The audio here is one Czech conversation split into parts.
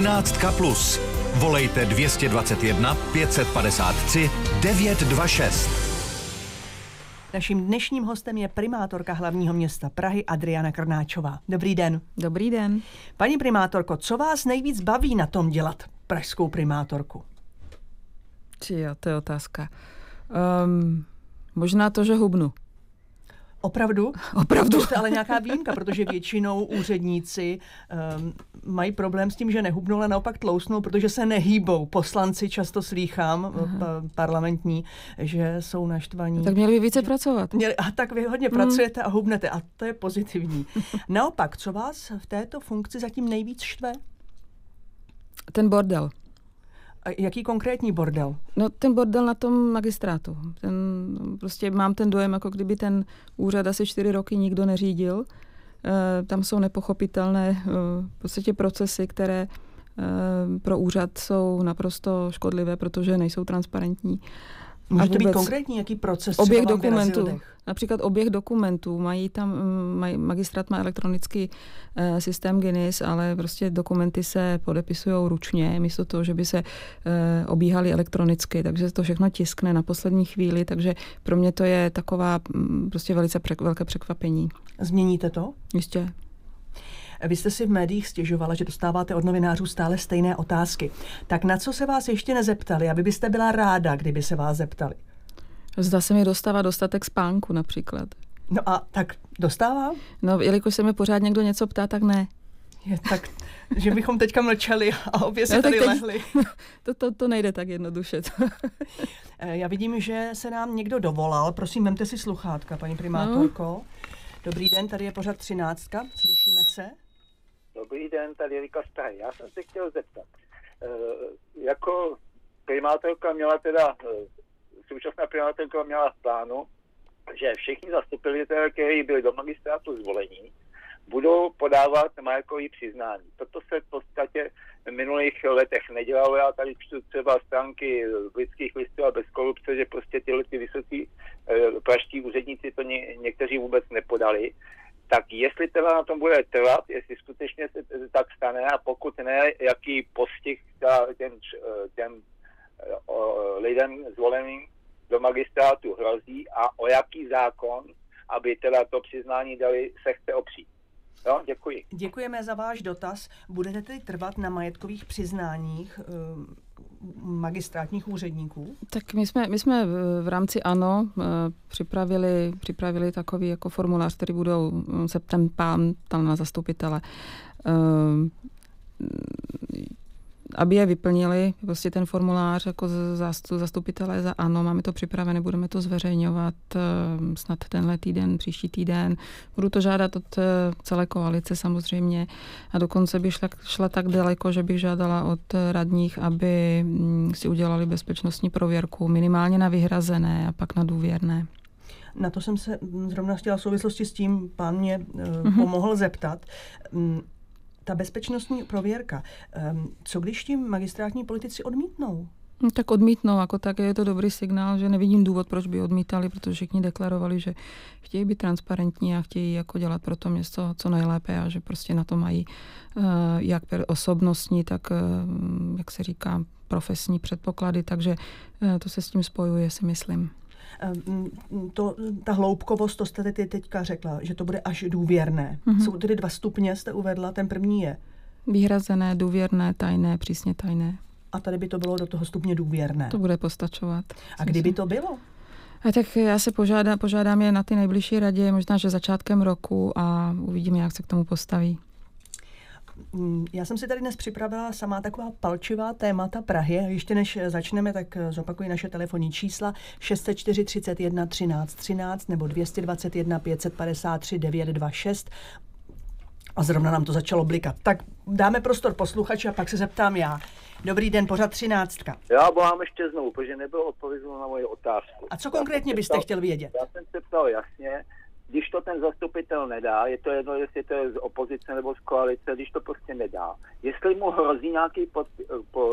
13 plus. Volejte 221 553 926. Naším dnešním hostem je primátorka hlavního města Prahy Adriana Krnáčová. Dobrý den. Dobrý den. Paní primátorko, co vás nejvíc baví na tom dělat pražskou primátorku? Jo, to je otázka. Možná to, že hubnu. Opravdu? Opravdu. To je ale nějaká výjimka, protože většinou úředníci mají problém s tím, že nehubnou, ale naopak tlousnou, protože se nehýbou. Poslanci často slýchám, parlamentní, že jsou naštvaní. Tak měli by více pracovat. A tak vy hodně pracujete a hubnete a to je pozitivní. Naopak, co vás v této funkci zatím nejvíc štve? Ten bordel. A jaký konkrétní bordel? No ten bordel na tom magistrátu. Prostě mám ten dojem, jako kdyby ten úřad asi 4 roky nikdo neřídil. Tam jsou nepochopitelné v podstatě procesy, které pro úřad jsou naprosto škodlivé, protože nejsou transparentní. Můžete být konkrétní, jaký proces? Oběh dokumentů. Například oběh dokumentů. Magistrát má elektronický systém GINIS, ale prostě dokumenty se podepisují ručně, místo toho, že by se obíhaly elektronicky, takže se to všechno tiskne na poslední chvíli, takže pro mě to je taková prostě velice velké překvapení. Změníte to? Jistě. Vy jste si v médiích stěžovala, že dostáváte od novinářů stále stejné otázky. Tak na co se vás ještě nezeptali? A vy byste byla ráda, kdyby se vás zeptali. Zda se mi dostává dostatek spánku například. No a tak dostává? No, jelikož se mi pořád někdo něco ptá, tak ne. Je tak, že bychom teďka mlčeli a obě si tady lehli. To nejde tak jednoduše. Já vidím, že se nám někdo dovolal. Prosím, vemte si sluchátka, paní primátorko. No. Dobrý den, tady je pořad 13. Slyšíme se? Dobrý den, tady je Rika z Prahy. Já jsem se chtěl zeptat. Jako primátorka měla současná primátorka měla v plánu, že všichni zastupitelé, kteří byli do magistrátu zvolení, budou podávat majetkové přiznání. Toto se v podstatě v minulých letech nedělalo. Já tady čtu třeba stránky lidských listů a bez korupce, že prostě ty vysocí pražští úředníci to někteří vůbec nepodali. Tak jestli teda na tom bude trvat, jestli skutečně se tak stane a pokud ne, jaký postih těm lidem zvoleným do magistrátu hrozí a o jaký zákon, aby teda to přiznání dali, se chce opřít. Jo, děkuji. Děkujeme za váš dotaz. Budete tedy trvat na majetkových přiznáních magistrátních úředníků? Tak my jsme v rámci ANO připravili takový jako formulář, který budou se ptám na zastupitele, aby je vyplnili, prostě ten formulář jako zastupitelé za ANO, máme to připravené, budeme to zveřejňovat snad tenhle týden, příští týden. Budu to žádat od celé koalice samozřejmě a dokonce bych šla tak daleko, že bych žádala od radních, aby si udělali bezpečnostní prověrku, minimálně na vyhrazené a pak na důvěrné. Na to jsem se zrovna chtěla v souvislosti s tím, pán mě pomohl zeptat. Ta bezpečnostní prověrka, co když tím magistrátní politici odmítnou? No, tak odmítnou, jako tak je to dobrý signál, že nevidím důvod, proč by odmítali, protože všichni deklarovali, že chtějí být transparentní a chtějí jako dělat pro to město co nejlépe a že prostě na to mají jak osobnostní, tak, jak se říká, profesní předpoklady, takže to se s tím spojuje, si myslím. Ta hloubkovost, to jste teďka řekla, že to bude až důvěrné. Jsou tedy 2 stupně, jste uvedla, ten první je? Vyhrazené, důvěrné, tajné, přísně tajné. A tady by to bylo do toho stupně důvěrné. To bude postačovat. A kdyby to bylo? Tak já se požádám je na ty nejbližší radě, možná, že začátkem roku a uvidíme, jak se k tomu postaví. Já jsem si tady dnes připravila samá taková palčivá témata Prahy. Ještě než začneme, tak zopakuji naše telefonní čísla 604 31 13 13 nebo 221 553 926. A zrovna nám to začalo blikat. Tak dáme prostor posluchači a pak se zeptám já. Dobrý den, pořad 13. Já volám ještě znovu, protože nebylo odpovězeno na moji otázku. A co konkrétně byste chtěl vědět? Já jsem se ptal jasně, když to ten zastupitel nedá, je to jedno, jestli to je z opozice nebo z koalice, když to prostě nedá. Jestli mu hrozí nějaký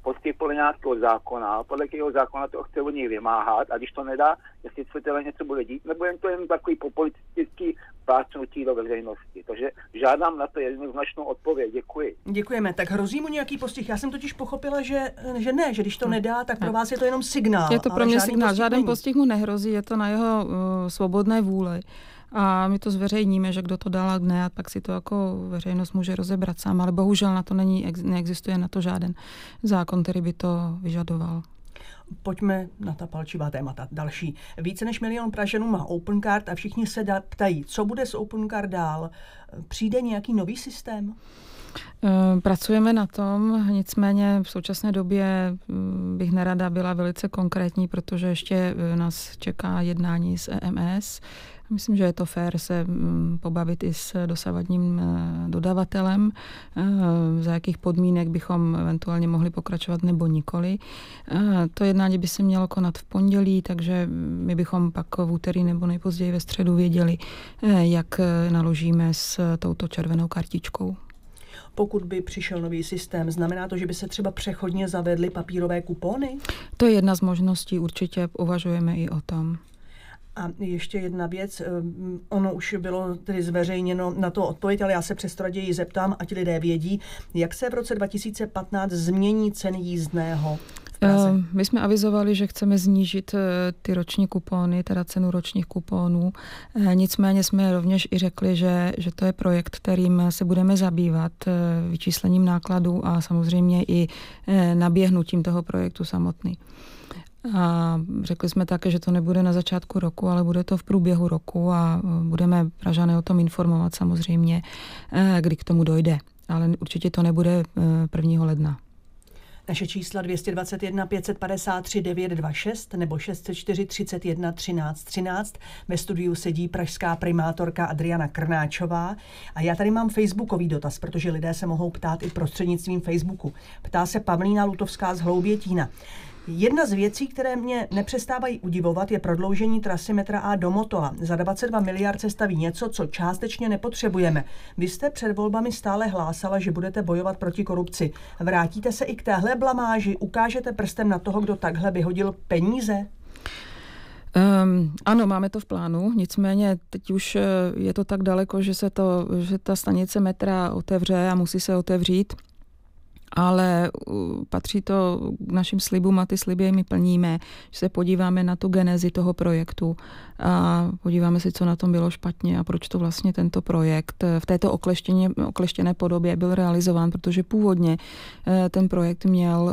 postih podle nějakého zákona, podle jakého zákona to chce od nich vymáhat, a když to nedá, jestli se teda něco bude dít, nebo jen to jen takový populistický plácnutí do veřejnosti. Takže žádám na to jednoznačnou odpověď. Děkuji. Děkujeme. Tak hrozí mu nějaký postih? Já jsem totiž pochopila, že ne, že když to nedá, tak pro vás je to jenom signál. Je to pro mě signál. Žádný postih mu nehrozí, je to na jeho svobodné vůli. A my to zveřejníme, že kdo to dal ne, a pak si to jako veřejnost může rozebrat sám, ale bohužel na to neexistuje na to žádný zákon, který by to vyžadoval. Pojďme na ta palčivá témata. Další. Více než 1 milion Pražanů má Opencard a všichni se ptají, co bude s Opencard dál. Přijde nějaký nový systém? Pracujeme na tom, nicméně v současné době bych nerada byla velice konkrétní, protože ještě nás čeká jednání s EMS. Myslím, že je to fér se pobavit i s dosavadním dodavatelem, za jakých podmínek bychom eventuálně mohli pokračovat nebo nikoli. To jednání by se mělo konat v pondělí, takže my bychom pak v úterý nebo nejpozději ve středu věděli, jak naložíme s touto červenou kartičkou. Pokud by přišel nový systém, znamená to, že by se třeba přechodně zavedly papírové kupony? To je jedna z možností, určitě uvažujeme i o tom. A ještě jedna věc, ono už bylo tedy zveřejněno na to odpověď, ale já se přesto raději zeptám, ať lidé vědí, jak se v roce 2015 změní ceny jízdného v Praze. My jsme avizovali, že chceme snížit ty roční kupony, teda cenu ročních kuponů. Nicméně jsme rovněž i řekli, že to je projekt, kterým se budeme zabývat, vyčíslením nákladů a samozřejmě i naběhnutím toho projektu samotný. A řekli jsme také, že to nebude na začátku roku, ale bude to v průběhu roku a budeme Pražané o tom informovat samozřejmě, kdy k tomu dojde. Ale určitě to nebude 1. ledna. Naše čísla 221 553 926 nebo 604 31 13 13. Ve studiu sedí pražská primátorka Adriana Krnáčová a já tady mám facebookový dotaz, protože lidé se mohou ptát i prostřednictvím Facebooku. Ptá se Pavlína Lutovská z Hloubětína. Jedna z věcí, které mě nepřestávají udivovat, je prodloužení trasy metra A do Motola. Za 22 miliard se staví něco, co částečně nepotřebujeme. Vy jste před volbami stále hlásala, že budete bojovat proti korupci. Vrátíte se i k téhle blamáži? Ukážete prstem na toho, kdo takhle vyhodil peníze? Ano, máme to v plánu, nicméně teď už je to tak daleko, že ta stanice metra otevře a musí se otevřít. Ale patří to k našim slibům a ty sliby my plníme, že se podíváme na tu genezi toho projektu a podíváme si, co na tom bylo špatně a proč to vlastně tento projekt v této okleštěné podobě byl realizován, protože původně ten projekt měl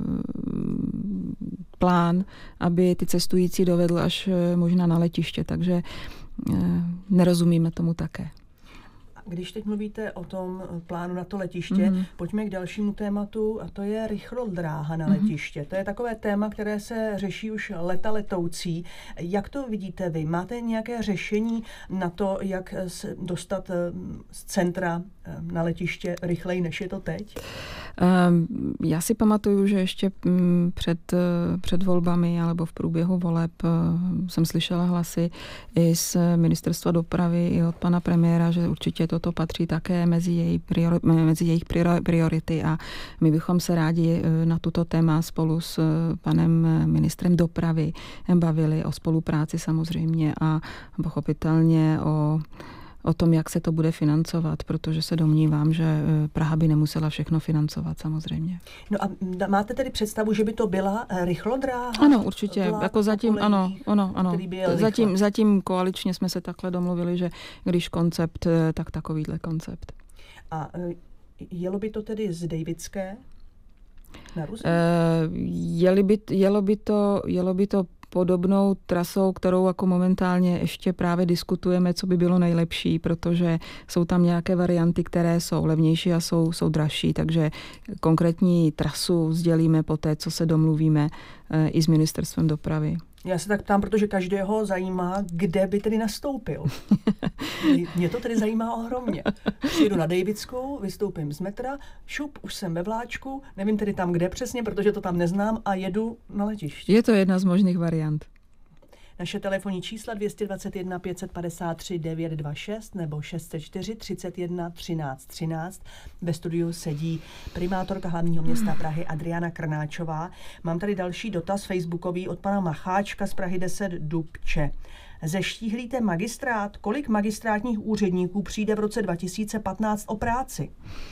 plán, aby ty cestující dovedl až možná na letiště, takže nerozumíme tomu také. Když teď mluvíte o tom plánu na to letiště, pojďme k dalšímu tématu, a to je rychlodráha na letiště. To je takové téma, které se řeší už leta letoucí. Jak to vidíte vy? Máte nějaké řešení na to, jak se dostat z centra na letiště rychleji, než je to teď? Já si pamatuju, že ještě před volbami alebo v průběhu voleb jsem slyšela hlasy i z ministerstva dopravy, i od pana premiéra, že určitě toto patří také mezi jejich priority a my bychom se rádi na tuto téma spolu s panem ministrem dopravy bavili o spolupráci samozřejmě a pochopitelně o tom, jak se to bude financovat, protože se domnívám, že Praha by nemusela všechno financovat samozřejmě. No a máte tedy představu, že by to byla rychlodráha? Ano, určitě. Jako zatím, ano. Zatím koaličně jsme se takhle domluvili, že když koncept, tak takovýhle koncept. A jelo by to tedy z Davidské na Ruzy? Jelo by to podobnou trasou, kterou jako momentálně ještě právě diskutujeme, co by bylo nejlepší, protože jsou tam nějaké varianty, které jsou levnější a jsou dražší, takže konkrétní trasu sdělíme poté, co se domluvíme i s ministerstvem dopravy. Já se tak ptám, protože každého zajímá, kde by tedy nastoupil. Mě to tedy zajímá ohromně. Přijedu na Davidskou, vystoupím z metra, šup, už jsem ve vláčku, nevím tedy tam kde přesně, protože to tam neznám a jedu na letiště. Je to jedna z možných variant. Naše telefonní čísla 221 553 926 nebo 604 31 13 13. Ve studiu sedí primátorka hlavního města Prahy Adriana Krnáčová. Mám tady další dotaz facebookový od pana Macháčka z Prahy 10 Dubče. Zeštíhlíte magistrát? Kolik magistrátních úředníků přijde v roce 2015 o práci?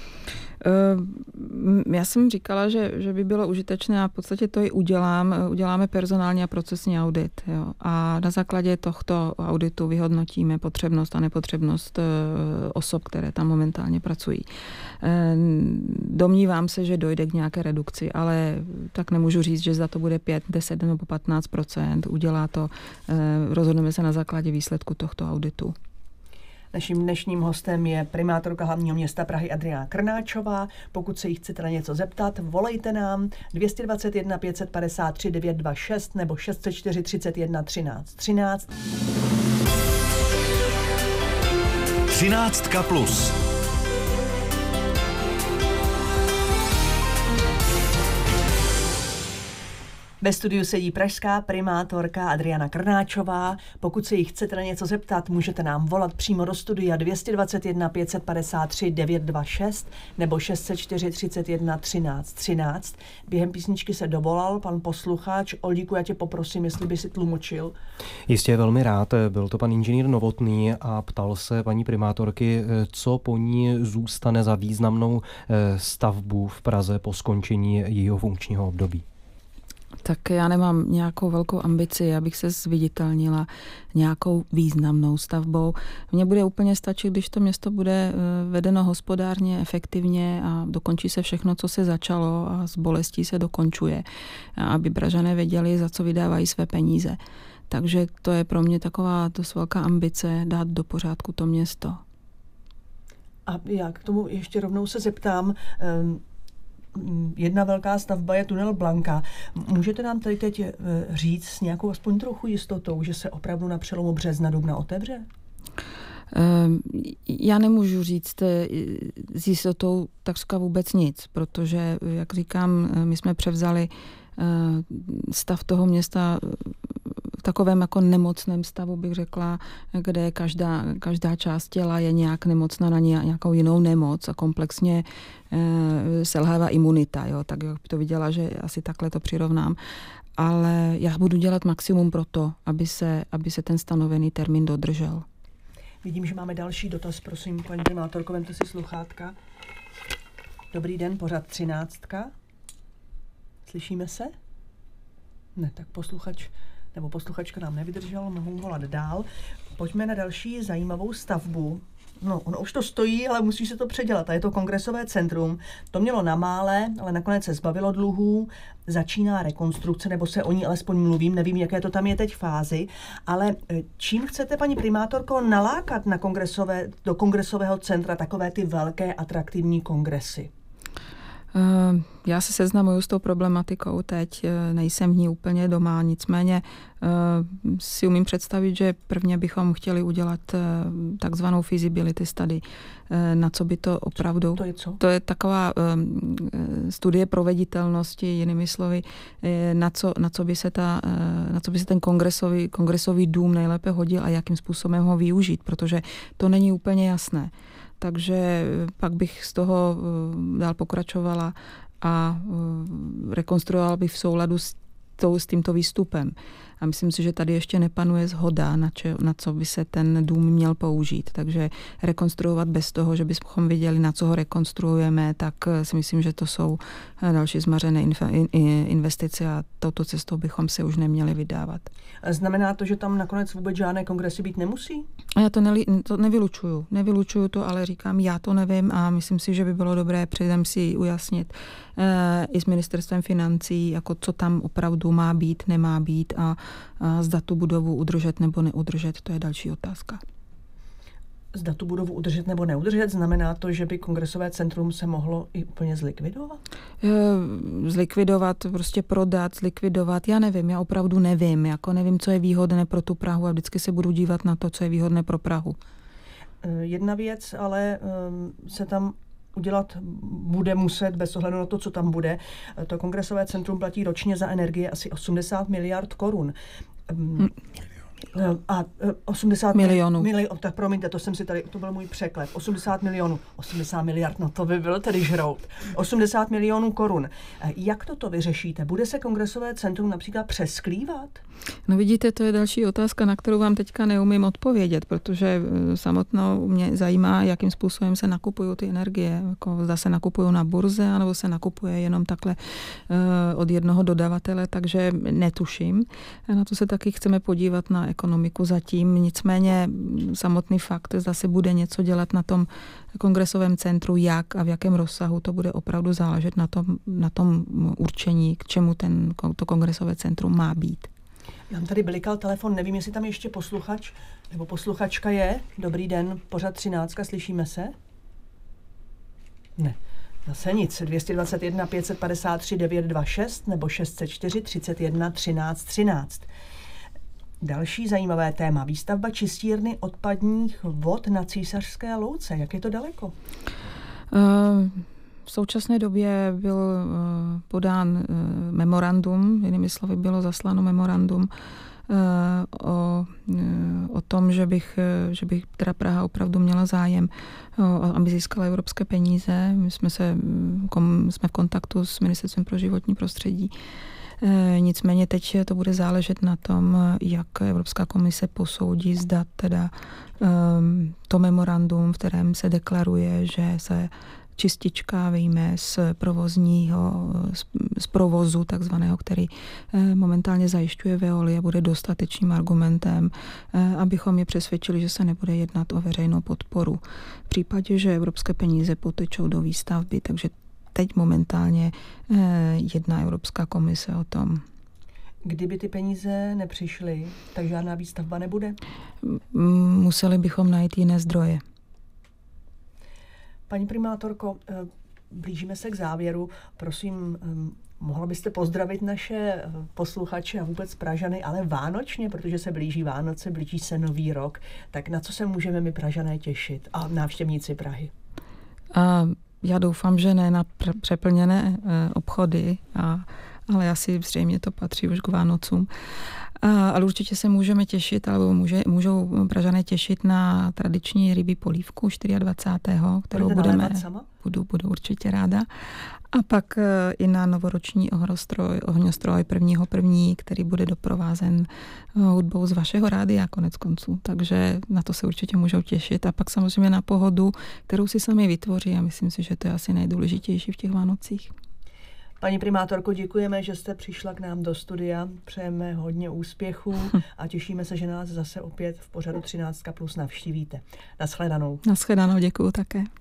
Já jsem říkala, že by bylo užitečné a v podstatě to i uděláme personální a procesní audit. Jo. A na základě tohto auditu vyhodnotíme potřebnost a nepotřebnost osob, které tam momentálně pracují. Domnívám se, že dojde k nějaké redukci, ale tak nemůžu říct, že za to bude 5, 10 nebo 15%. Udělá to, rozhodneme se na základě výsledku tohto auditu. Naším dnešním hostem je primátorka hlavního města Prahy Adriana Krnáčová. Pokud se jí chcete na něco zeptat, volejte nám 221 553 926 nebo 604 31 13 13. 13 plus. Ve studiu sedí pražská primátorka Adriana Krnáčová. Pokud se jí chcete na něco zeptat, můžete nám volat přímo do studia 221 553 926 nebo 604 31 13 13. Během písničky se dovolal pan posluchač. Oldíku, já tě poprosím, jestli by si tlumočil. Jistě, velmi rád. Byl to pan inženýr Novotný a ptal se paní primátorky, co po ní zůstane za významnou stavbu v Praze po skončení jejího funkčního období. Tak já nemám nějakou velkou ambici, abych se zviditelnila nějakou významnou stavbou. Mně bude úplně stačit, když to město bude vedeno hospodárně, efektivně a dokončí se všechno, co se začalo a s bolestí se dokončuje. Aby Pražané věděli, za co vydávají své peníze. Takže to je pro mě taková dost velká ambice dát do pořádku to město. A já k tomu ještě rovnou se zeptám. Jedna velká stavba je tunel Blanka. Můžete nám tady teď říct s nějakou aspoň trochu jistotou, že se opravdu na přelomu března, dubna otevře? Já nemůžu říct s jistotou takřka vůbec nic, protože, jak říkám, my jsme převzali stav toho města v takovém jako nemocném stavu, bych řekla, kde každá část těla je nějak nemocná na nějakou jinou nemoc a komplexně selhává imunita. Jo? Tak bych to viděla, že asi takhle to přirovnám. Ale já budu dělat maximum pro to, aby se ten stanovený termín dodržel. Vidím, že máme další dotaz. Prosím, paní primátorko, vemte si sluchátka. Dobrý den, pořad 13. Slyšíme se? Ne, tak posluchač nebo posluchačka nám nevydržel, mohou volat dál. Pojďme na další zajímavou stavbu. No, ono už to stojí, ale musí se to předělat. A je to Kongresové centrum. To mělo na mále, ale nakonec se zbavilo dluhů. Začíná rekonstrukce, nebo se o ní alespoň mluvím, nevím, jaké to tam je teď fázi. Ale čím chcete, paní primátorko, nalákat do Kongresového centra takové ty velké atraktivní kongresy? Já se seznamuju s tou problematikou teď, nejsem v ní úplně doma, nicméně si umím představit, že prvně bychom chtěli udělat takzvanou feasibility study, na co by to opravdu... To je co? To je taková studie proveditelnosti, jinými slovy, na co by se ten kongresový dům nejlépe hodil a jakým způsobem ho využít, protože to není úplně jasné. Takže pak bych z toho dál pokračovala a rekonstruovala bych v souladu s tímto výstupem. A myslím si, že tady ještě nepanuje shoda, na co by se ten dům měl použít. Takže rekonstruovat bez toho, že bychom věděli, na co ho rekonstruujeme, tak si myslím, že to jsou další zmařené investice a touto cestou bychom se už neměli vydávat. Znamená to, že tam nakonec vůbec žádné kongresy být nemusí? A já to nevylučuju. Nevylučuju to, ale říkám, já to nevím a myslím si, že by bylo dobré předem si ujasnit i s ministerstvem financí, jako co tam opravdu má být, nemá být a zda tu budovu udržet nebo neudržet, to je další otázka. Zda tu budovu udržet nebo neudržet, znamená to, že by Kongresové centrum se mohlo i úplně zlikvidovat? Zlikvidovat, prostě prodat, zlikvidovat, já nevím, já opravdu nevím, nevím, co je výhodné pro tu Prahu a vždycky se budu dívat na to, co je výhodné pro Prahu. Jedna věc, ale se tam udělat bude muset, bez ohledu na to, co tam bude. To Kongresové centrum platí ročně za energie asi 80 miliard korun. A 80 milionů. Tak promiňte, to byl můj překlep. 80 milionů. 80 miliard, no to by byl tedy žrout. 80 milionů korun. Jak toto vyřešíte? Bude se kongresové centrum například přesklívat? No vidíte, to je další otázka, na kterou vám teďka neumím odpovědět, protože samotnou mě zajímá, jakým způsobem se nakupují ty energie. Jako zda se nakupují na burze, anebo se nakupuje jenom takhle od jednoho dodavatele, takže netuším. Na to se taky chceme podívat na ekonomiku zatím. Nicméně samotný fakt, zda se bude něco dělat na tom kongresovém centru, jak a v jakém rozsahu, to bude opravdu záležet na tom určení, k čemu to kongresové centrum má být. Nám tady blikal telefon, nevím, jestli tam ještě posluchač nebo posluchačka je. Dobrý den, pořad 13, slyšíme se? Ne, zase nic. 221 553 926 nebo 604 31 13 13. Další zajímavé téma. Výstavba čistírny odpadních vod na Císařské louce. Jak je to daleko? V současné době byl podán memorandum, jinými slovy bylo zasláno memorandum o tom, že bych teda Praha opravdu měla zájem, aby získala evropské peníze. My jsme v kontaktu s Ministerstvem pro životní prostředí. Nicméně teď to bude záležet na tom, jak Evropská komise posoudí, zda teda to memorandum, v kterém se deklaruje, že se čistička vyjme z provozu takzvaného, který momentálně zajišťuje Veolia, bude dostatečným argumentem, abychom je přesvědčili, že se nebude jednat o veřejnou podporu. V případě, že evropské peníze potečou do výstavby, takže teď momentálně jedná Evropská komise o tom. Kdyby ty peníze nepřišly, tak žádná výstavba nebude? Museli bychom najít jiné zdroje. Paní primátorko, blížíme se k závěru. Prosím, mohla byste pozdravit naše posluchače a vůbec Pražany, ale vánočně, protože se blíží Vánoce, blíží se Nový rok. Tak na co se můžeme my Pražané těšit a návštěvníci Prahy? Já doufám, že ne na přeplněné obchody, ale asi zřejmě to patří už k Vánocům. Ale určitě se můžeme těšit, alebo můžou Pražané těšit na tradiční rybí polívku 24. kterou budu určitě ráda. A pak i na novoroční ohňostroj 1.1., který bude doprovázen hudbou z vašeho rádia konec konců. Takže na to se určitě můžou těšit. A pak samozřejmě na pohodu, kterou si sami vytvoří. A myslím si, že to je asi nejdůležitější v těch Vánocích. Paní primátorko, děkujeme, že jste přišla k nám do studia. Přejeme hodně úspěchů a těšíme se, že nás zase opět v pořadu 13+ navštívíte. Naschledanou. Naschledanou, děkuju také.